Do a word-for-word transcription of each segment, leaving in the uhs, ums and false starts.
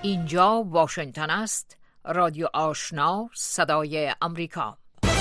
اینجا واشنگتن است، رادیو آشنا، صدای امریکا.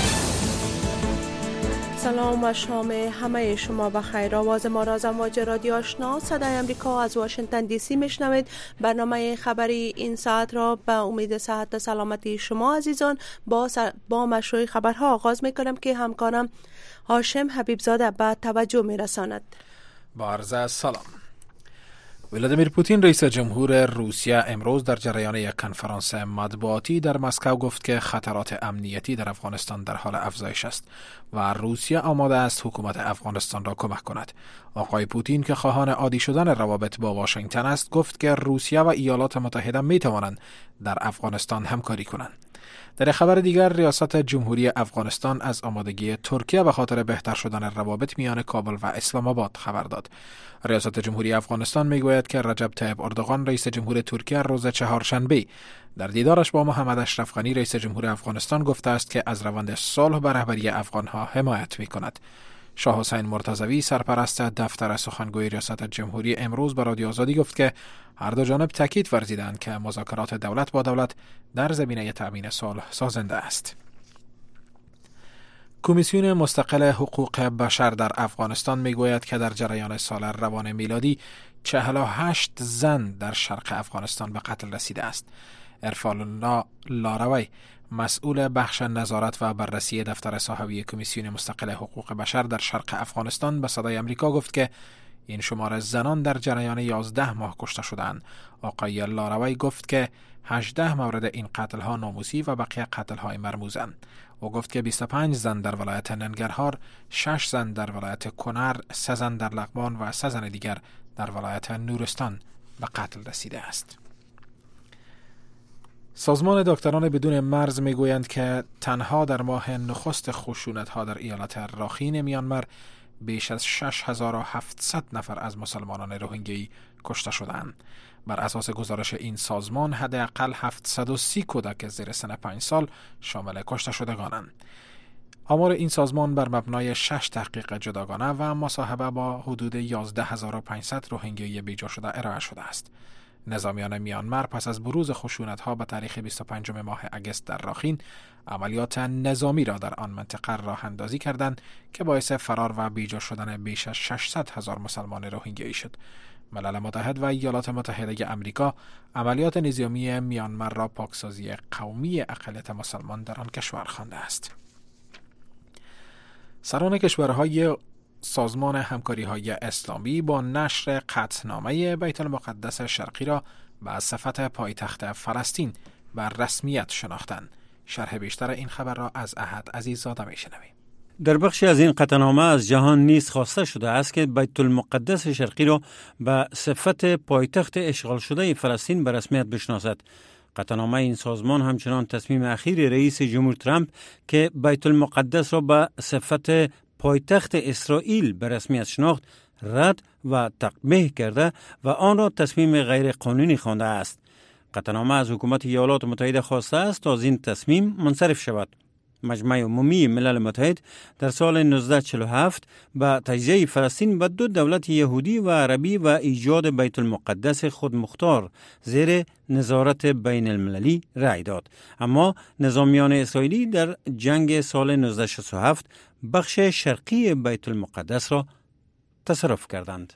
سلام و شام همه شما بخیر. آواز ما را از امواج رادیو آشنا صدای امریکا از واشنگتن دی سی میشنوید. برنامه خبری این ساعت را به امید صحت و سلامتی شما عزیزان با س... با مشروع خبرها آغاز میکنم که همکارم هاشم حبیبزاده به توجه میرساند. با عرض سلام. ولادیمیر پوتین رئیس جمهور روسیه امروز در جریان یک کنفرانس مطبوعاتی در مسکو گفت که خطرات امنیتی در افغانستان در حال افزایش است و روسیه آماده است حکومت افغانستان را کمک کند. آقای پوتین که خواهان عادی شدن روابط با واشنگتن است، گفت که روسیه و ایالات متحده می توانند در افغانستان همکاری کنند. در خبر دیگر، ریاست جمهوری افغانستان از آمادگی ترکیه به خاطر بهتر شدن روابط میان کابل و اسلام آباد خبر داد. ریاست جمهوری افغانستان میگوید که رجب طیب اردوغان رئیس جمهور ترکیه روز چهارشنبه در دیدارش با محمد اشرف غنی رئیس جمهور افغانستان گفته است که از روند صلح به رهبری افغانها حمایت میکند. شاه حسین مرتضوی سرپرست دفتر سخنگوی ریاست جمهوری امروز به رادیو آزادی گفت که هر دو جانب تاکید ورزیدند که مذاکرات دولت با دولت در زمینه تأمین صلح سازنده است. کمیسیون مستقل حقوق بشر در افغانستان میگوید که در جریان سال روان میلادی چهل و هشت زن در شرق افغانستان به قتل رسیده است. عرفان لاروی مسئول بخش نظارت و بررسی دفتر صاحبی کمیسیون مستقل حقوق بشر در شرق افغانستان به صدای امریکا گفت که این شمار زنان در جریان یازده ماه کشته شدند. آقای لاروی گفت که هجده مورد این قتل ها ناموسی و بقیه قتل های مرموزند. او گفت که بیست و پنج زن در ولایت ننگرهار، شش زن در ولایت کنر، سه زن در لغمان و سه زن دیگر در ولایت نورستان به قتل رسیده است. سازمان دکتران بدون مرز میگویند که تنها در ماه نخست خشونت‌ها در ایالت راخین میانمار بیش از شش هزار و هفتصد نفر از مسلمانان روهینگیایی کشته شدند. بر اساس گزارش این سازمان حداقل هفتصد و سی کودک زیر سن پنج سال شامل کشته شدگانند. آمار این سازمان بر مبنای شش تحقیق جداگانه و مصاحبه با حدود یازده هزار و پانصد روهینگیایی بیجا شده ارائه شده است. نظامیان میانمار پس از بروز خشونت‌ها به تاریخ بیست و پنجم ماه اگست در راخین عملیات نظامی را در آن منطقه راه اندازی کردند که باعث فرار و بیجا شدن بیش از ششصد هزار مسلمان روهینگیایی شد. ملل متحد و ایالات متحده آمریکا عملیات نظامی میانمار را پاکسازی قومی اقلیت مسلمان در آن کشور خوانده است. سران کشورهای سازمان همکاری‌های اسلامی با نشر قطعنامه بیت المقدس شرقی را به صفت پایتخت فلسطین بر رسمیت شناختند. شرح بیشتر این خبر را از احد عزیززاده میشنویم. در بخشی از این قطعنامه از جهان نیز خواسته شده است که بیت المقدس شرقی را به صفت پایتخت اشغال شده فلسطین به رسمیت بشناسد. قطعنامه این سازمان همچنان تصمیم اخیر رئیس جمهور ترامپ که بیت المقدس را به صفت پایتخت اسرائیل به رسمیت شناخت رد و تقبیح کرده و آن را تصمیم غیر قانونی خوانده است. قطعنامه از حکومت ایالات متحده خواسته است تا از این تصمیم منصرف شود. مجمع عمومی ملل متحد در سال نوزده چهل و هفت به تجزیه فلسطین به دو دولت یهودی و عربی و ایجاد بیت المقدس خودمختار زیر نظارت بین المللی رأی داد. اما نظامیان اسرائیلی در جنگ سال نوزده شصت و هفت بخش شرقی بیت المقدس را تصرف کردند.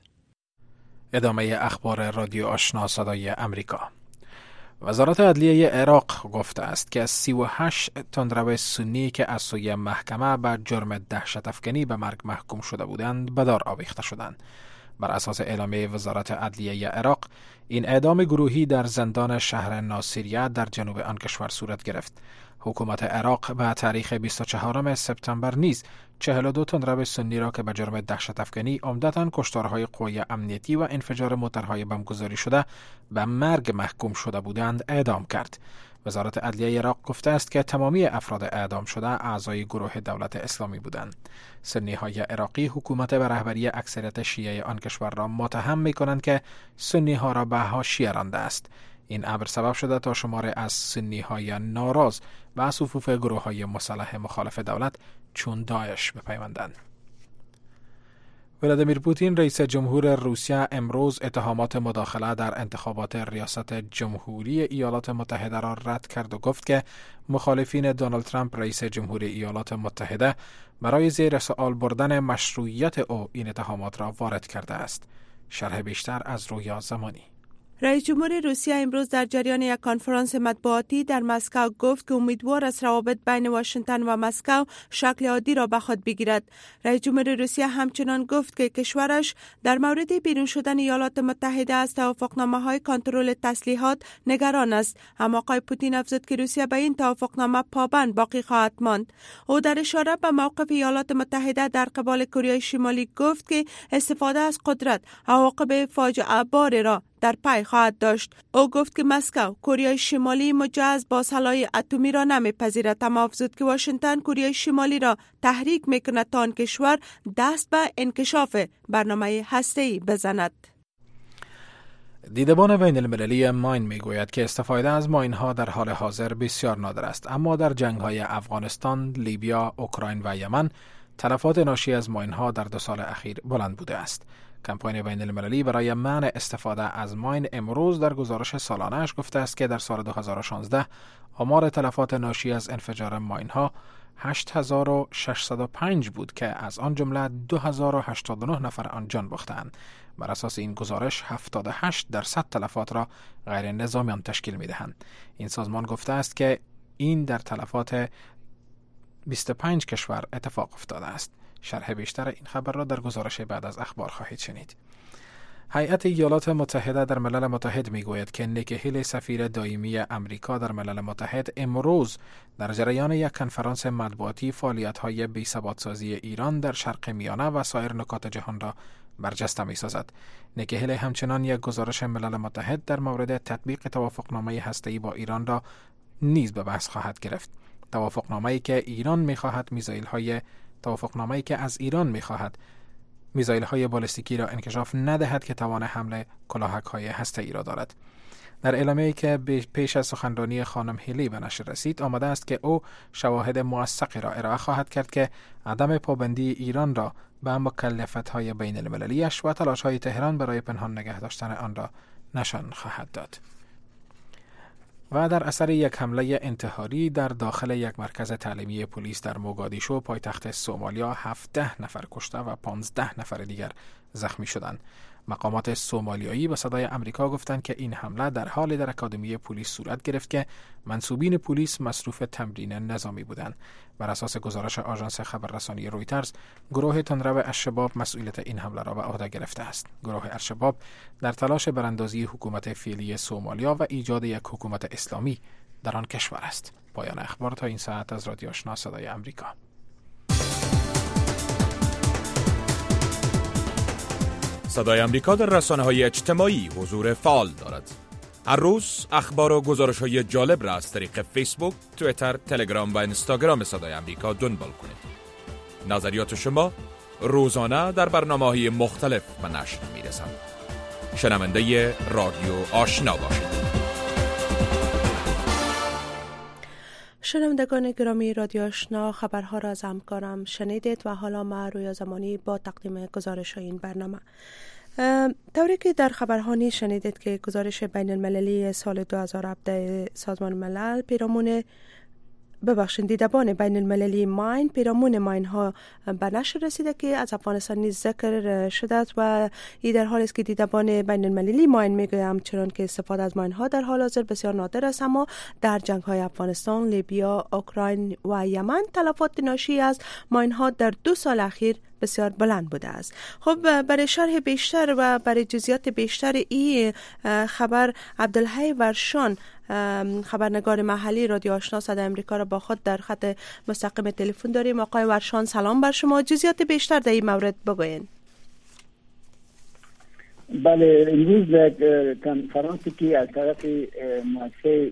ادامه اخبار رادیو آشنا صدای امریکا. وزارت عدلیه عراق گفته است که سی و هشت تندرو سنی که از سوی محکمه به جرم دهشت افکنی به مرگ محکوم شده بودند به دار آویخته شدند. بر اساس اعلامیه وزارت عدلیه عراق، این اعدام گروهی در زندان شهر ناصریه در جنوب آن کشور صورت گرفت. حکومت عراق به تاریخ بیست و چهارم سپتامبر نیز چهل و دو تندرو سنی را که به جرم دهشت افکنی عمدتاً کشتارهای قوای امنیتی و انفجار موترهای بمبگذاری شده به مرگ محکوم شده بودند اعدام کرد. وزارت عدلیه عراق گفته است که تمامی افراد اعدام شده اعضای گروه دولت اسلامی بودند. سنی های عراقی حکومت به رهبری اکثریت شیعه آن کشور را متهم می کنند که سنی ها را به حاشیه رانده است. این امر سبب شده تا شماری از سنی های ناراض و صفوف گروه های مسلح مخالف دولت چون داعش بپیوندند. ولادیمیر پوتین رئیس جمهور روسیه امروز اتهامات مداخله در انتخابات ریاست جمهوری ایالات متحده را رد کرد و گفت که مخالفین دونالد ترامپ رئیس جمهوری ایالات متحده برای زیر سوال بردن مشروعیت او این اتهامات را وارد کرده است. شرح بیشتر از رویا زمانی. رئیس جمهور روسیه امروز در جریان یک کنفرانس مطبوعاتی در مسکو گفت که امیدوار است روابط بین واشنگتن و مسکو شکل عادی را به خود بگیرد. رئیس جمهور روسیه همچنان گفت که کشورش در مورد بیرون شدن ایالات متحده از توافقنامه‌های کنترل تسلیحات نگران است. اما آقای پوتین افزود که روسیه به این توافقنامه پابند باقی خواهد ماند. او در اشاره به موقف ایالات متحده در قبال کره شمالی گفت که استفاده از قدرت عواقب فاجعه بار را در پی خواهد داشت. او گفت که مسکو کره شمالی مجهز با سلاح اتمی را نمیپذیرد، اما افزود که واشنگتن کره شمالی را تحریک میکند تا آن کشور دست به انکشاف برنامه هسته‌ای بزند. دیدبان بین المللی ماین میگوید که استفاده از ماین ها در حال حاضر بسیار نادر است، اما در جنگ های افغانستان، لیبیا، اوکراین و یمن تلفات ناشی از ماین ها در دو سال اخیر بلند بوده است. کمپاین بین المللی برای منع استفاده از ماین امروز در گزارش سالانه‌اش گفته است که در سال دو هزار و شانزده آمار تلفات ناشی از انفجار ماین ها هشت هزار و ششصد و پنج بود که از آن جمله دو هزار و هشتاد و نه نفر آن جان باختند. بر اساس این گزارش هفتاد و هشت درصد تلفات را غیر نظامیان تشکیل می‌دهند. این سازمان گفته است که این در تلفات بیست و پنج کشور اتفاق افتاده است. شرح بیشتر این خبر را در گزارش بعد از اخبار خواهید شنید. هیئت ایالات متحده در ملل متحد میگوید که نیکی هیلی سفیر دائمی امریکا در ملل متحد امروز در جریان یک کنفرانس مطبوعاتی فعالیت‌های بی‌ثبات‌سازی ایران در شرق میانه و سایر نقاط جهان را برجسته می‌سازد. نیکی هیلی همچنان یک گزارش ملل متحد در مورد تطبیق توافقنامه هسته‌ای با ایران را نیز به بحث خواهد گرفت. توافقنامه‌ای که ایران می‌خواهد میزایل‌های توافقنامه‌ای که از ایران می‌خواهد میزایل‌های بالستیکی را انکشاف ندهد که توان حمل کلاهک‌های هسته‌ای را دارد. در اعلامیه‌ای که پیش از سخنرانی خانم هیلی به نشر رسید آمده است که او شواهد موثقی را ارائه خواهد کرد که عدم پابندی ایران را به مکلفیت‌های بین المللی‌اش و تلاش‌های تهران برای پنهان نگه داشتن آن را نشان خواهد داد. و در اثر یک حمله انتحاری در داخل یک مرکز تعلیمی پلیس در موگادیشو پایتخت سومالیا هفده نفر کشته و پانزده نفر دیگر زخمی شدند. مقامات سومالیایی به صدای آمریکا گفتند که این حمله در حالی در اکادمی پلیس صورت گرفت که منصوبین پلیس مصروف تمرین نظامی بودند. بر اساس گزارش آژانس خبررسانی رویترز، گروه تندرو الشباب مسئولیت این حمله را به عهده گرفته است. گروه الشباب در تلاش براندازی حکومت فعلی سومالیا و ایجاد یک حکومت اسلامی در آن کشور است. پایان اخبار تا این ساعت از رادیو آشنا صدای آمریکا. صدای آمریکا در رسانه‌های اجتماعی حضور فعال دارد. هر روز اخبار و گزارش‌های جالب را از طریق فیسبوک، توییتر، تلگرام و اینستاگرام صدای آمریکا دنبال کنید. نظریات شما روزانه در برنامه‌های مختلف به نشر می‌رسند. شنونده رادیو آشنا باشید. شنوندگان گرامی رادیو آشنا، خبرها را از همکارم شنیدید و حالا ما رویا زمانی با تقدیم گزارش این برنامه. طوری که در خبرها نیز شنیدید که گزارش بین المللی سال دو هزار و هفده سازمان ملل پیرامون ببخشید دیدبان بین المللی ماین پیرامون ماین ها به نشر رسیده که از افغانستان نیز ذکر شده و این در حالی است که دیدبان بین المللی ماین میگه همچنان که استفاده از ماین ها در حال حاضر بسیار نادر است، اما در جنگ های افغانستان، لیبیا، اوکراین و یمن تلفات ناشی از ماین ها در دو سال اخیر بسیار بلند بوده است. خب برای شرح بیشتر و برای جزئیات بیشتر این خبر عبدالحی ورشان خبرنگار محلی رادیو آشنا صدای آمریکا را با خود در خط مستقیم تلفن داریم. آقای ورشان سلام بر شما، جزئیات بیشتر در این مورد بگوین. بله، امروز در کنفرانسی که از طرف مؤسسه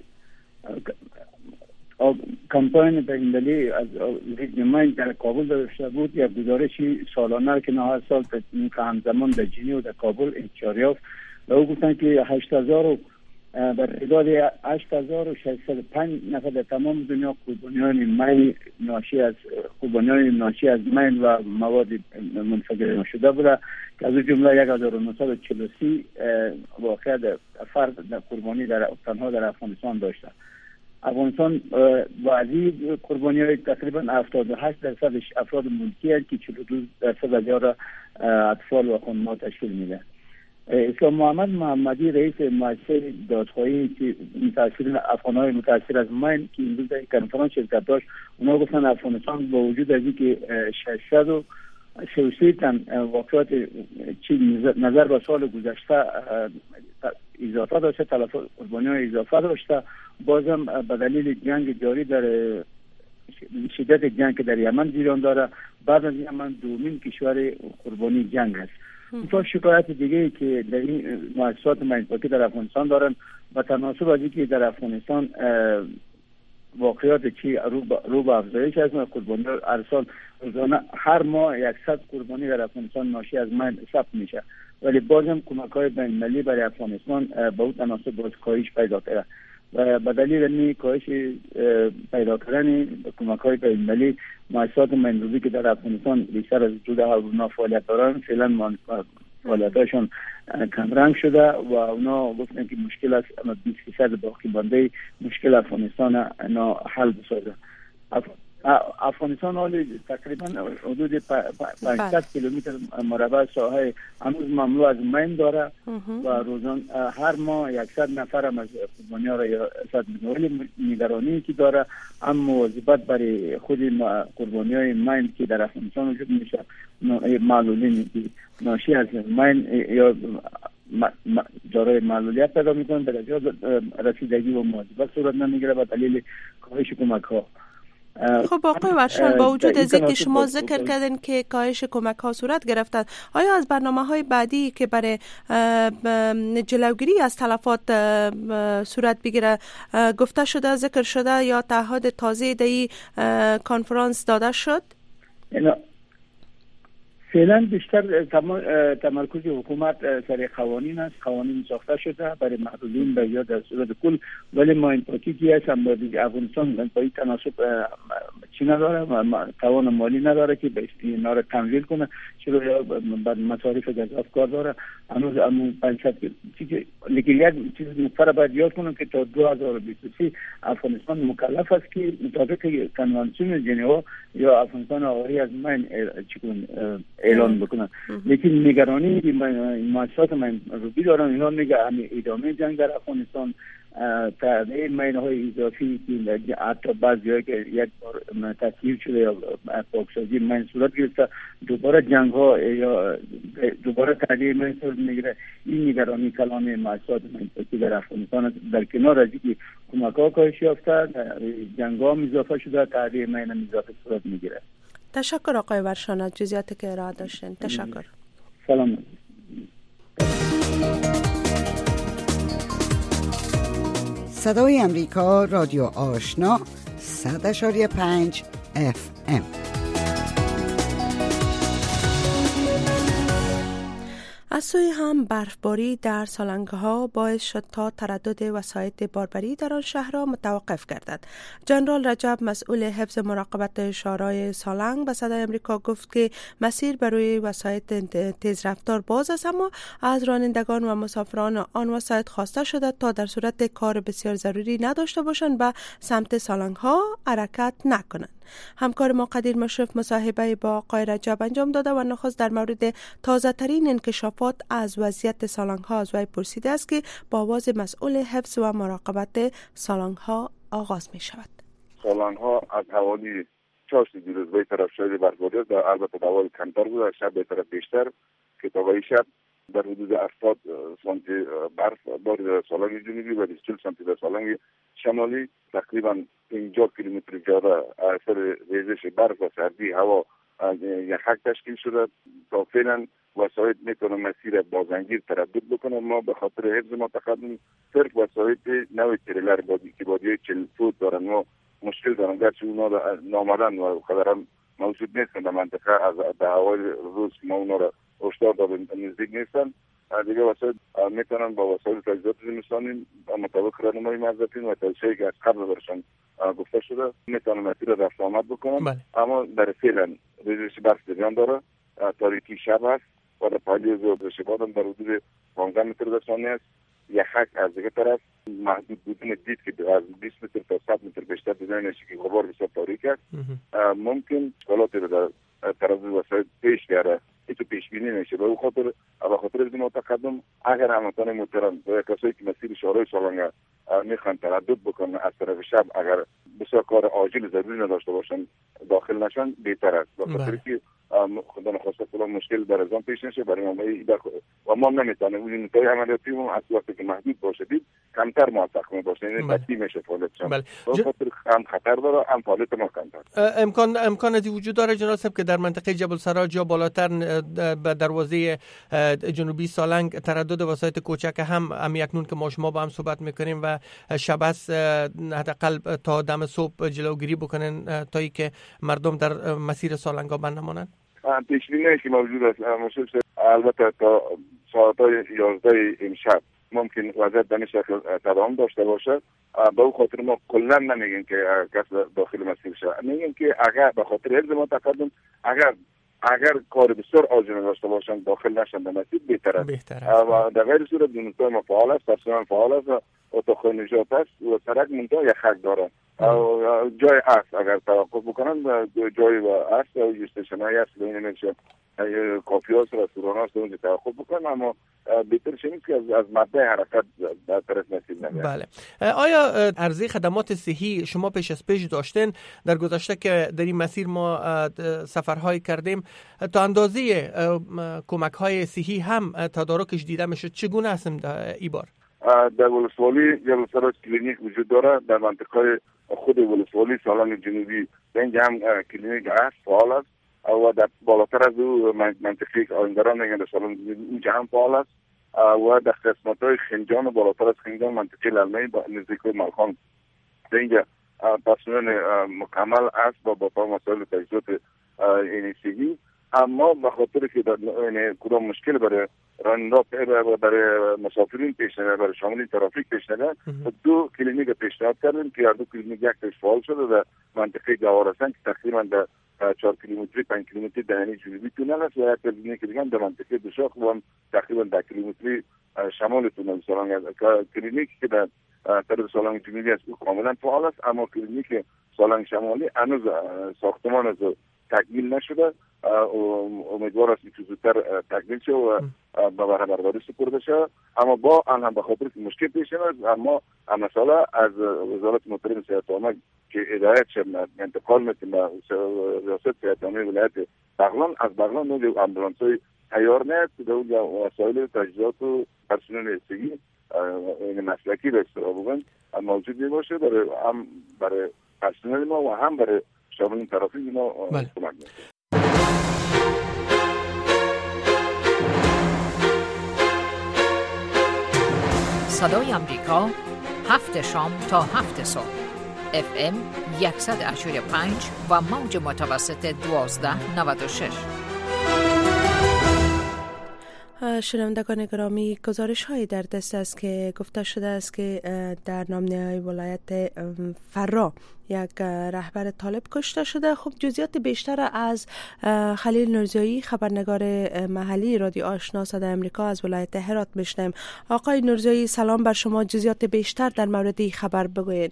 کمپاین بین‌المللی از نماینده در کابل داشته بود، یک گزارشی سالانه که نه سال همزمان در ژنو و در کابل انتشار یافت و او گفتن که هشت هزار و بر تعداد هشت هزار و ششصد و پنج نفر در تمام دنیا قربانیان می ناشی از قربانیان ناشی از می و مواد منفجر نشده بوده که از جمله یک هزار و نهصد و چهل و سه واقع فرد در قربانی در تنها در افغانستان داشته. افغانستان بعضی قربانی‌های تقریبا هفتاد و هشت درصد افراد ملکی است که چهل و دو درصد از آنها اطفال و خانم‌ها تشکیل میده. اسلام محمد محمدی رئیس مؤسسه دادخواهی که متأثرین افغان‌های متأثر از مین که امروز در کنفرانس شرکت داشت، اونا گفتن افغانستان با وجود از اینکه ششصد و سی و سه تن واقعات چی نظر به سال گذشته اضافه داشته، تلفات قربانی‌های اضافه داشته، بازم به دلیل جنگ جاری در شدت جنگ که در یمن جریان داره، بعد از یمن دومین کشور قربانی جنگ است. این شکایت دیگه ای که در این مؤسسات مین‌پاکی در افغانستان دارن و تناسب از اینکه در افغانستان واقعات چی رو به افزایش است و قربانی هر سال روزانه هر ماه صد قربانی در افغانستان ناشی از من ثبت میشه، ولی بازم کمک‌های بین‌المللی برای افغانستان به اون تناسب باز کاهش پیدا کرده و به دلیل این کاهش پیدا کردن کمک‌های بین‌المللی مؤسسات مین‌پاکی که در افغانستان بیشتر از دو دهه اونا فعالیت دارن فعلا فعالیتاشون کمرنگ شده و اونا گفتن که مشکل است، اما بیست درصد باقی مانده مشکل افغانستان اینا حل بسازه. افغانستان حالی تقریبا حدود پانصد کیلومتر مربع ساحه هنوز مملو از مین داره و روزان هر ماه صد نفر هم از قربانی‌ها را صد میلیون نگرانی که داره، اما مواظبت برای خود قربانی‌های مین که در افغانستان وجود میشه، معلولین ناشی از مین یا دارای معلولیت پیدا میکنن، در جا رسیدگی و مواظبت صورت نمیگیره به دلیل کاهش کمک‌ها. خب آقای ورشان، با وجود از اینکه شما ذکر کردین که کاهش کمک ها صورت گرفتن، آیا از برنامه های بعدی که برای جلوگیری از تلفات صورت بگیره گفته شده، ذکر شده یا تعهد تازه در کنفرانس داده شد؟ فعلا بیشتر تمرکز حکومت سر قوانین است. قوانین ساخته شده برای محدودین به یا در صورت کل، ولی مین‌پاکی که هست هم با افغانستان با این تناسب چی نداره، توان مالی نداره که به اینا را تمویل کنه، چرا یا بعد مصارف گزاف کار داره. هنوز همون پنجصد لیکن یک چیز مفر باید یاد کنم که تا دو هزار و بیست و سه افغانستان مکلف است که مطابق کنوانسیون ژنو یا افغانستان آگاهی از مین چیکون اعلان بکنن. لیکن نگرانی که مؤسسات من روبی دارن، اینا میگه همین ادامه جنگ در افغانستان، تعدیه مین‌های اضافی که حتی بعضی‌ها که یک بار تصویر شده یا پاکسازی مین صورت گرفته، دوباره جنگ‌ها یا دوباره تعدیه مین صورت میگیره. این نگرانی کلان مؤسسات مین‌پاکی در افغانستان در کنار از اینکه کمک‌ها کاهش یافته، جنگ‌ها هم اضافه شده، تعدیه مین هم اضافه صورت میگیره. تشکر آقای ورشان از جزئیاتی که ارائه داشتین. تشکر. سلام. صدای امریکا، رادیو آشنا، صد و پنج اف ام. از سوی هم برفباری در سالنگ‌ها باعث شد تا تردد وسایط باربری در آن شهرها متوقف گردد. جنرال رجب، مسئول حفظ مراقبت شارع سالنگ، به صدای امریکا گفت که مسیر بر روی وسایط تیز رفتار باز است، اما از رانندگان و مسافران آن وسایط خواسته شده تا در صورت کار بسیار ضروری نداشته باشند به سمت سالنگ‌ها حرکت نکنند. همکار ما قدیر مشرف مصاحبه با آقای رجب انجام داده و نخست در مورد تازه ترین انکشافات از وضعیت سالنگ ها از وی پرسیده است که با آواز مسئول حفظ و مراقبت سالنگ ها آغاز می شود. سالنگ ها از حوالی چاشت دیروز به طرف شاید برفباری است، البته دوال کمتر بود، شب به طرف بیشتر که تا شب در حدود هفتاد سانتی برف باری در سالنگ جنوبی و چهل سانتی در سالنگ شمالی، تقریبا پنجاه کیلومتر جاده اثر ریزش برف و سردی هوا یخک تشکیل شده. تا فعلا وسایط میتونه مسیر بازنگیر تردد بکنه. ما به خاطر حفظ متقدم صرف وسایط نوع تریلر بادی که بادی چهل فوت دارن ما مشکل دارن، گرچه اونا نامدن و قدرم موجود نیستن در منطقه. از به هوای روز ما اونا را هشدار دادیم نزدیک نیستن. دیگه واسه میتونن با وسایل تجهیزات زمستانی مطابق راهنمای موظفین و توصیه‌ای که از قبل برشان گفته شده میتونن مسیر رفت آمد بکنن. بله. اما در فعلا ریزش برف جریان داره، تاریکی شب است و در پایه ریزش باد هم در حدود پانزده متر در ثانیه است. یخک از دیگه طرف محدود بودن دید که از بیست متر تا صد متر بیشتر دیدن نشه که غبار بسیار تاریک است. ممکن اشکالاتی رو در طرف وسایل پیش بیاره، هیچ پیش بینی نمیشه. به اون خاطر به خاطر از این تقدم اگر هموطنان محترم و کسایی که مسیر شورای سالنگ میخوان تردد بکنن از طرف شب اگر بسیار کار عاجل ضروری نداشته باشن داخل نشن بهتر است. به خاطر که خدا نخواسته فلان مشکل در ازام پیش نشه برای ما و ما نمیتونیم اون نتای عملیاتی ما از وقتی که محدود باشه دید کمتر موفق می باشه، یعنی بدی میشه فعالیتشون. به خاطر هم خطر داره هم فعالیت ما کمتر. امکان امکاناتی وجود داره جناب صاحب که در منطقه جبل سراج یا بالاتر به دروازه جنوبی سالنگ تردد وسایط کوچک هم هم یکنون که ما شما با هم صحبت میکنیم و شبس حداقل تا دم صبح جلوگیری بکنن تا ای که مردم در مسیر سالنگا بند نمانند؟ پیش بینی که موجود است البته تا ساعت یازده امشب ممکن وضعیت به شکل تداوم داشته باشه. به اون خاطر ما کلا نمیگیم که کس داخل مسیر شه، میگیم که اگر به خاطر علم ما تقدم اگر اگر کار بسیار عاجل داشته باشن داخل نشن در مسیر بهتره. و در غیر صورت دونستای ما فعال است، پرسنل فعال است و اتاق نجات است و سرک منتها یک خک داره. جای است اگر توقف بکنن جای و است و استیشنایی است بین نمیشه کافی هاست رستوران هاست اونجا توقف بکنن، اما بهتر شنید که از, از مبدأ حرکت در طرف نسید نمید. بله. آیا عرضه خدمات صحی شما پیش از پیش داشتین؟ در گذشته که در این مسیر ما سفرهای کردیم تا اندازه کمک های صحی هم تدارکش دیده میشد، چگونه هستیم ای بار؟ در ولسوالی جبل سراج کلینیک وجود داره، در منطقه خود ولسوالی سالنگ جنوبی اینجا هم کلینیک هست فعال است و در بالاتر از او منطقه آیندران میگن در سالنگ جنوبی اونجا هم فعال است و در قسمت های خنجان و بالاتر از خنجان منطقه للمه نزدیک ملخان اینجا پرسنل مکمل است با با مسائل تجهیزات انیسیگی. اما به خاطر که در کدام مشکل برای راننده برای مسافرین پیش نمیاد، برای شامل ترافیک پیش نمیاد، دو کلینیک پیشنهاد کردیم که هر دو کلینیک یک تاش فعال شده در منطقه گوارستان که تقریبا در چهار کیلومتری پنج کیلومتری دهنی جنوبی تونل است و یک کلینیک دیگه در منطقه دوشاخ و تقریبا ده کیلومتری شمال تونل سالنگ است. کلینیک که در طرف سالنگ جنوبی است او کاملا فعال است، اما کلینیک سالنگ شمالی هنوز ساختمان از تکمیل نشده. امیدوار است که زودتر تکمیل شه و به بهره‌برداری سپرده شه، اما با آن هم به خاطر که مشکل پیش میاد، اما مسئله از وزارت محترم صحت عامه که هدایت شه انتقال میتیم به ریاست صحت عامه ولایت بغلان، از بغلان نوع امبولانس‌های تیار نیست که در وسایل تجهیزات و پرسنل صحی این مسلکی به اصطلاح بگن موجود باشه برای هم برای پرسنل ما و هم برای شامل ترافیک ما کمک میکنه. صدای امریکا هفت شام تا هفت صبح اف ام صد و هشتاد و پنج و موج متوسط دوازده نود و شش. شنوندگان گرامی، گزارش هایی در دست است که گفته شده است که در نامنیای ولایت فرا یک رهبر طالب کشته شده. خب جزئیات بیشتر از خلیل نورزایی، خبرنگار محلی رادیو آشنا صدای امریکا از ولایت هرات میشنیم. آقای نورزایی سلام بر شما، جزئیات بیشتر در مورد این خبر بگوید.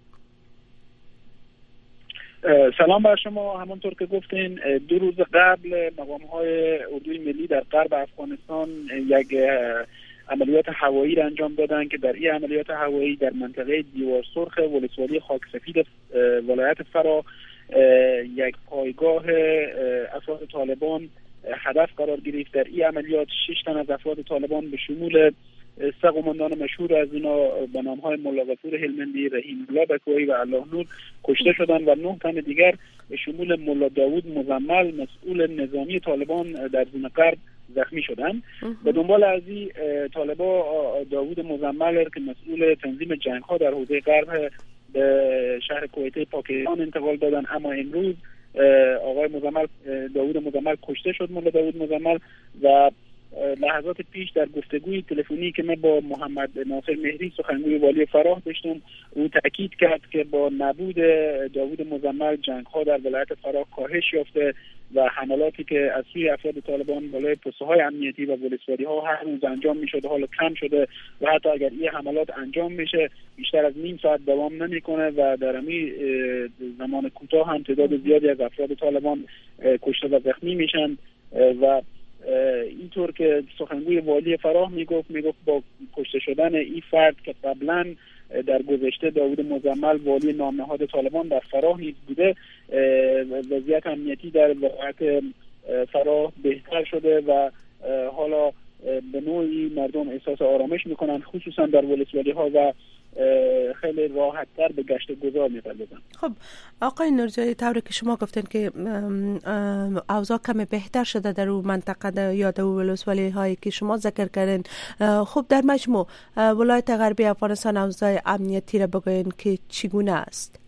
سلام بر شما. همانطور که گفتین دو روز قبل مقام‌های اردوی ملی در غرب افغانستان یک عملیات هوایی را انجام دادن که در این عملیات هوایی در منطقه دیوار سرخ ولسوالی خاک سفید ولایت فرا یک پایگاه افراد طالبان هدف قرار گرفت. در این عملیات شش تن از افراد طالبان به شمول سه قماندان مشهور از اینا به نام‌های ملا غفور هلمندی، رحیم الله بکویی و الله نور کشته شدند و نه تن دیگر به شمول ملا داوود مزمل مسئول نظامی طالبان در زون غرب زخمی شدند. به دنبال از این طالبا داوود مزمل که مسئول تنظیم جنگ‌ها در حوزه غرب به شهر کویته پاکستان انتقال دادن، اما امروز آقای مزمل داوود مزمل کشته شد، ملا داوود مزمل، و لحظات پیش در گفتگوی تلفنی که من با محمد ناصر مهری سخنگوی والی فراه داشتم، او تاکید کرد که با نبود داوود مزمل جنگ‌ها در ولایت فراه کاهش یافته و حملاتی که از سوی افراد طالبان بالای پست‌های امنیتی و ولسوالی‌ها هر روز انجام می‌شد حالا کم شده و حتی اگر این حملات انجام میشه بیشتر از نیم ساعت دوام نمی‌کنه و در همین زمان کوتاه هم تعداد زیادی از افراد طالبان کشته و زخمی میشن و اینطور که سخنگوی والی فراه میگفت میگفت با کشته شدن این فرد که قبلا در گذشته داوود مزمل والی نامنهاد طالبان در فراه نیز بوده، وضعیت امنیتی در ولایت فراه بهتر شده و حالا به نوعی مردم احساس آرامش میکنن، خصوصا در ولسوالی ها و خیلی راحت تر به گشت گذار می‌پردازن. خب آقای نورزایی، طوری که شما گفتن که اوضاع کمی بهتر شده در اون منطقه یا در ولسوالی هایی که شما ذکر کردین، خب در مجموع ولایت غربی افغانستان اوضاع امنیتی را بگوین که چگونه است؟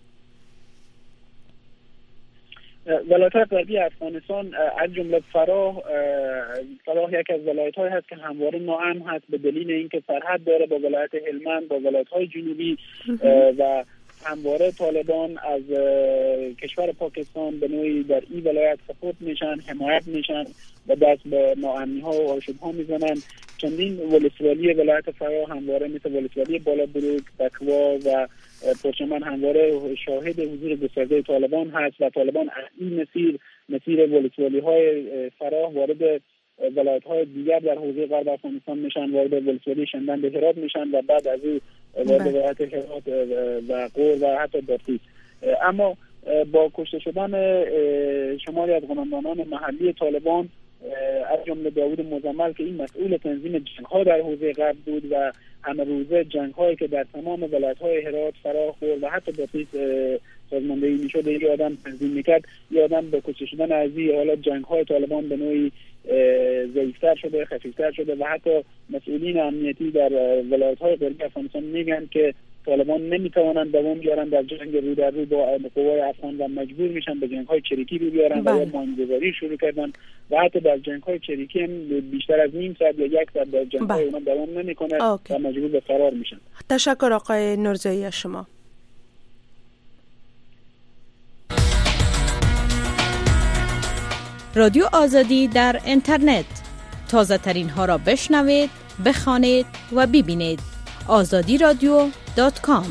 ولایت غربی افغانستان از جمله فراه فراه یک از ولایت‌های هست که همواره ناامن هست به دلیل اینکه سرحد داره با ولایت هلمند با ولایت‌های جنوبی و همواره طالبان از کشور پاکستان به نوعی در این ولایت سپورت میشن، حمایت میشن و دست به ناامنی‌ها و آشوب‌ها میزنن. چندین ولسوالی ولایت فراه همواره مثل ولسوالی بالابروک، بکوا و پرچمن همواره شاهد حضور گسترده طالبان هست و طالبان این مسیر مسیر ولسوالی های فراه وارد ولایت های دیگر در حوزه غرب افغانستان میشن، وارد ولسوالی شندن به هرات میشن و بعد از او وارد ولایت هرات و غور و حتی دارفور. اما با کشته شدن شماری از قماندانان محلی طالبان از جمله داوود مزمل که این مسئول تنظیم جنگ‌ها در حوزه غرب بود و همه روزه جنگ‌هایی که در تمام ولایت‌های هرات، فراه، غور و حتی دارفور سازماندهی می‌شد، یک آدم تنظیم می‌کرد، یک آدم با کشته شدن از این حالا جنگ‌های طالبان به نوعی ضعیف‌تر شده، خفیف‌تر شده و حتی مسئولین امنیتی در ولایت‌های غربی افغانستان میگن که طالبان نمیتوانند دوام بیارن در جنگ رو در رو با قوای افغان و مجبور میشن به جنگ‌های چریکی رو بیارن و ماین‌گذاری شروع کردن و حتی در جنگ‌های چریکی هم بیشتر از نیم ساعت یا یک ساعت در جنگ‌های اونا دوام نمیکنه و مجبور به فرار میشن. تشکر آقای نورزایی از شما. رادیو آزادی در اینترنت، تازه ترین ها را بشنوید، بخوانید و ببینید. آزادی رادیو دات کام.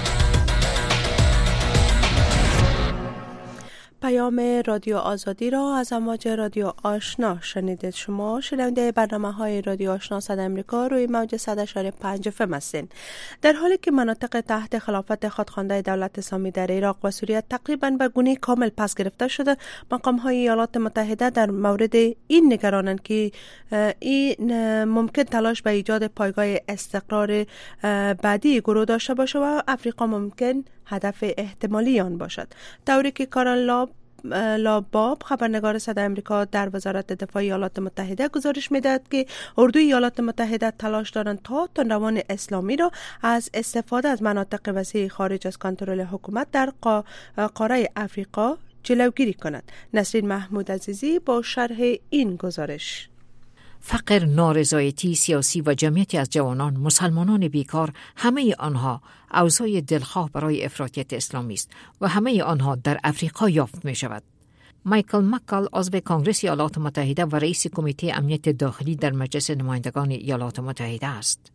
پیام رادیو آزادی را از امواج رادیو آشنا شنیدید. شما شنونده برنامه های رادیو آشنا صدای امریکا روی موج صد و شش پنج اف ام هستین. در حالی که مناطق تحت خلافت خودخوانده دولت اسلامی در عراق و سوریه تقریبا به گونه کامل پس گرفته شده، مقام های ایالات متحده در مورد این نگرانند که این ممکن تلاش به ایجاد پایگاه استقرار بعدی گروه داشته باشه و افریقا ممکن هدف احتمالی آن باشد. طوری که کارل لاب لاباب خبرنگار صدای امریکا در وزارت دفاع ایالات متحده گزارش میدهد که اردوی ایالات متحده تلاش دارند تا تندروان اسلامی را از استفاده از مناطق وسیع خارج از کنترل حکومت در قاره افریقا جلوگیری کند. نسرین محمود عزیزی با شرح این گزارش. فقر، نارضایتی سیاسی و جمعیتی از جوانان مسلمانان بیکار، همه آنها اوضاع دلخواه برای افراطیت اسلامی است و همه آنها در افریقا یافت می شود. مایکل مکال عضو کنگره ایالات متحده و رئیس کمیته امنیت داخلی در مجلس نمایندگان ایالات متحده است.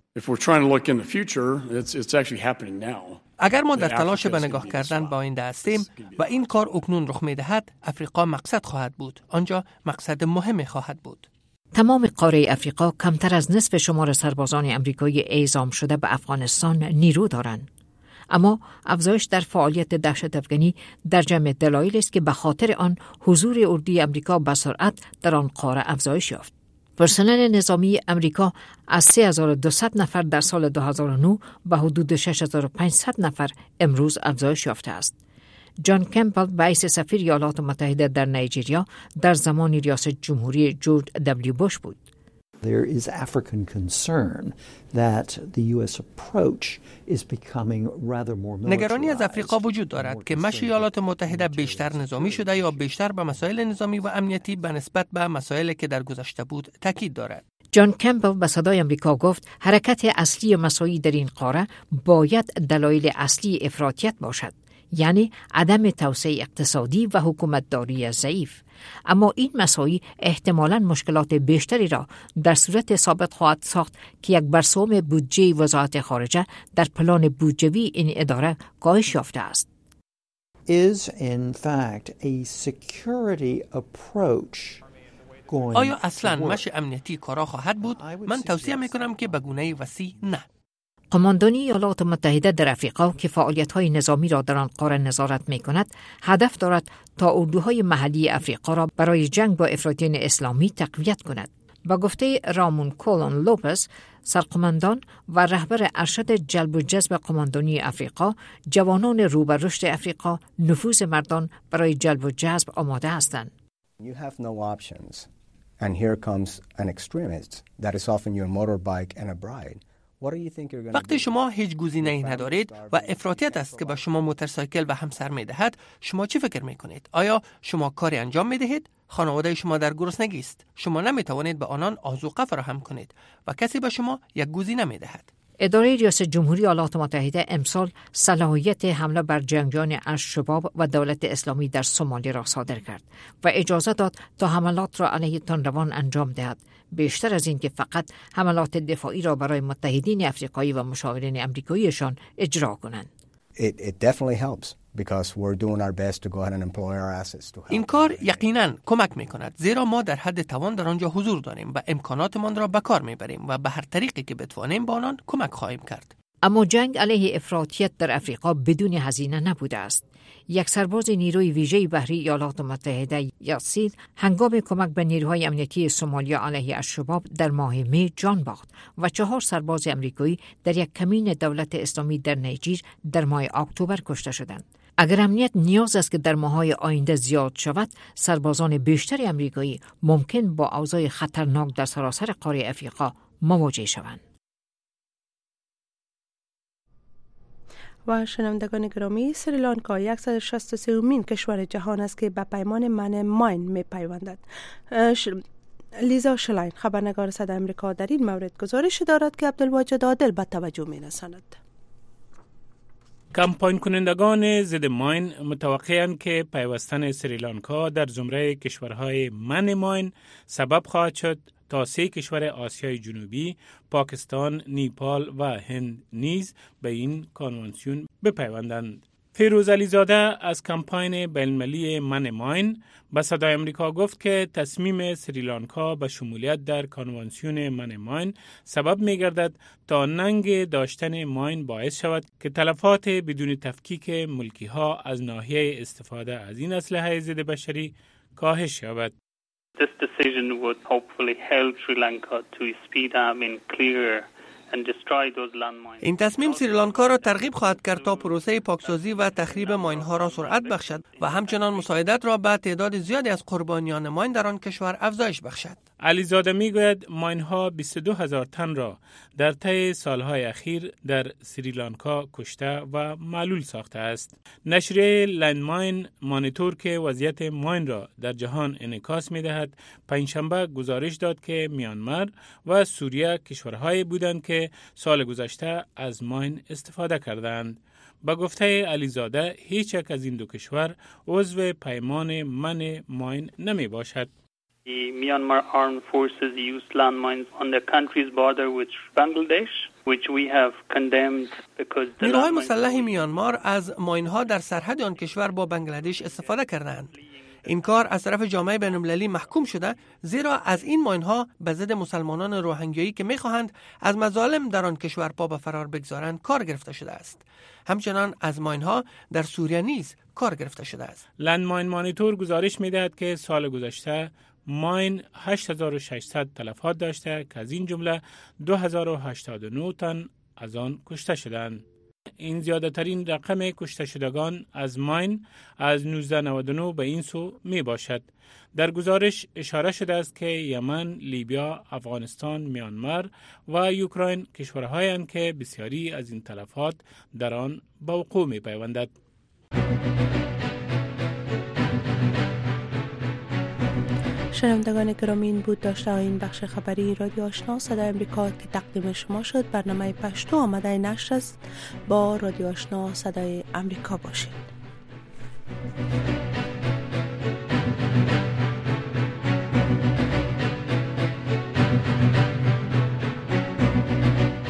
اگر ما در تلاش به نگاه کردن به آینده هستیم و این کار اکنون رخ می دهد، افریقا مقصد خواهد بود. آنجا مقصد مهمی خواهد بود. تمام قاره افریقا کمتر از نصف شمار سربازان امریکایی اعزام شده به افغانستان نیرو دارند. اما افزایش در فعالیت دهشت افغانی در جمع دلایل است که به خاطر آن حضور اردوی امریکا به سرعت در آن قاره افزایش یافت. پرسنل نظامی امریکا از سه هزار و دویست نفر در سال دو هزار و نه به حدود شش هزار و پانصد نفر امروز افزایش یافته است. جان کمپل رئیس سفیر ایالات متحده در نیجریه در زمان ریاست جمهوری جورج دبلیو بوش بود. There is African concern that the U S approach is becoming rather more militarized. نگرانی از افریقا وجود دارد که مش ایالات متحده بیشتر نظامی شده یا بیشتر به مسائل نظامی و امنیتی به نسبت به مسائلی که در گذشته بود تاکید دارد. جان کمبل به صدای امریکا گفت حرکت اصلی مساعی در این قاره باید دلایل اصلی افراطیت باشد، یعنی عدم توسعه اقتصادی و حکومتداری ضعیف. اما این مساعی احتمالاً مشکلات بیشتری را در صورت ثابت خواهد ساخت که یک برسوم بودجه وزارت خارجه در پلان بودجوی این اداره کاهش یافته است. Is in fact a security approach آیا اصلاً مش امنیتی کارا خواهد بود؟ من توصیه میکنم که به گونه وسیع نه. قماندانی ایالات متحده در افریقا که فعالیت‌های نظامی را در آن قاره نظارت می‌کند، هدف دارد تا اردوهای محلی افریقا را برای جنگ با افراطیان اسلامی تقویت کند. با گفته رامون کولون لوپز، سرقماندان و رهبر ارشد جلب و جذب قماندانی افریقا، جوانان رو به رشد افریقا نفوذ مردان برای جلب و جذب آماده هستند. You have no options. And here comes an extremist that is often your motorbike and a bride. وقتی شما هیچ گزینه‌ای ندارید و افراطیت است که به شما موتورسایکل و همسر می‌دهد، شما چی فکر می‌کنید؟ آیا شما کاری انجام می‌دهید؟ خانواده شما در گرسنگی است. شما نمی‌توانید به آنان آذوقه فراهم کنید و کسی به شما یک گزینه می‌دهد. اداره ریاست جمهوری ایالات متحده امسال صلاحیت حمله بر جنگجویان الشباب و دولت اسلامی در سومالی را صادر کرد و اجازه داد تا حملات را علیه تندروان انجام دهد، بیشتر از این که فقط حملات دفاعی را برای متحدین افریقایی و مشاورین امریکاییشان اجرا کنند. It, it definitely helps because we're doing our best to go ahead and employ our assets to help. این کار یقیناً کمک می‌کند، زیرا ما در حد توان در آنجا حضور داریم و امکاناتمان را به کار می‌بریم و به هر طریقی که بتوانیم با آنان کمک خواهیم کرد. اما جنگ علیه افراطیت در افریقا بدون هزینه نبوده است. یک سرباز نیروی ویژه بحری ایالات متحده یاسین هنگام کمک به نیروهای امنیتی سومالیا علیه الشباب در ماه می جان باخت و چهار سرباز امریکایی در یک کمین دولت اسلامی در نیجر در ماه اکتبر کشته شدند. اگر امنیت نیاز است که در ماه‌های آینده زیاد شود، سربازان بیشتر امریکایی ممکن با اوضاع خطرناک در سراسر قاره افریقا مواجه شوند. و شنوندگان گرامی، سریلانکا صد و شصت و سه امین کشور جهان است که به پیمان من ماین می پیوندد. ش... لیزا شلاین خبرنگار صدای امریکا در این مورد گزارش دارد که عبدالواجد عادل به توجه می رساند. کمپاین کنندگان ضد ماین متوقعند که پیوستن سریلانکا در زمره کشورهای من ماین سبب خواهد شد تا سه کشور آسیای جنوبی، پاکستان، نیپال و هند نیز به این کنوانسیون بپیوندند. فیروز علیزاده از کمپاین بین‌المللی من ماین به صدای امریکا گفت که تصمیم سریلانکا به شمولیت در کنوانسیون من ماین سبب می گردد تا ننگ داشتن ماین باعث شود که تلفات بدون تفکیک ملکی ها از ناحیه استفاده از این اسلحه ضد بشری کاهش یابد. This decision would hopefully help Sri Lanka to speed up and clear and destroy those landmines. این تصمیم سریلانکا را ترغیب خواهد کرد تا پروسه پاکسازی و تخریب ماین‌ها را سرعت بخشد و همچنان مساعدت را به تعداد زیادی از قربانیان ماین در آن کشور افزایش بخشد. علیزاده میگوید ماین‌ها بیست و دو هزار تن را در طی سالهای اخیر در سریلانکا کشته و معلول ساخته است. نشریه لندماین مانیتور که وضعیت ماین را در جهان انعکاس می‌دهد، پنجشنبه گزارش داد که میانمار و سوریه کشورهایی بودند که سال گذشته از ماین استفاده کردند. با گفته علیزاده هیچ یک از این دو کشور عضو پیمان من ماین نمی باشد. The Myanmar armed forces used landmines on the country's border with Bangladesh, which we have condemned because the نیروهای مسلح میانمار از ماین‌ها در سرحد آن کشور با بنگلادش استفاده کردند. این کار از طرف جامعه بین‌المللی محکوم شده، زیرا از این ماین‌ها به ضد مسلمانان روهینگیایی که می‌خواهند از مظالم در آن کشور پا به فرار بگذارند کار گرفته شده است. همچنان از ماین‌ها در سوریه نیز کار گرفته شده است. لندماین مانیتور گزارش می‌دهد که سال گذشته ماین هشت هزار و ششصد تلفات داشته که از این جمله دو هزار و هشتاد و نه تن از آن کشته شدند. این زیاده ترین رقم کشته شدگان از ماین از نوزده نود و نه به این سو می باشد. در گزارش اشاره شده است که یمن، لیبیا، افغانستان، میانمار و یوکراین کشورهایی هستند که بسیاری از این تلفات در آن به وقوع می پیوندد. شنوندگان گرامی، این بود داشته این بخش خبری رادیو آشنا صدای امریکا که تقدیم شما شد. برنامه پشتو آماده نشر است. با رادیو آشنا صدای امریکا باشید.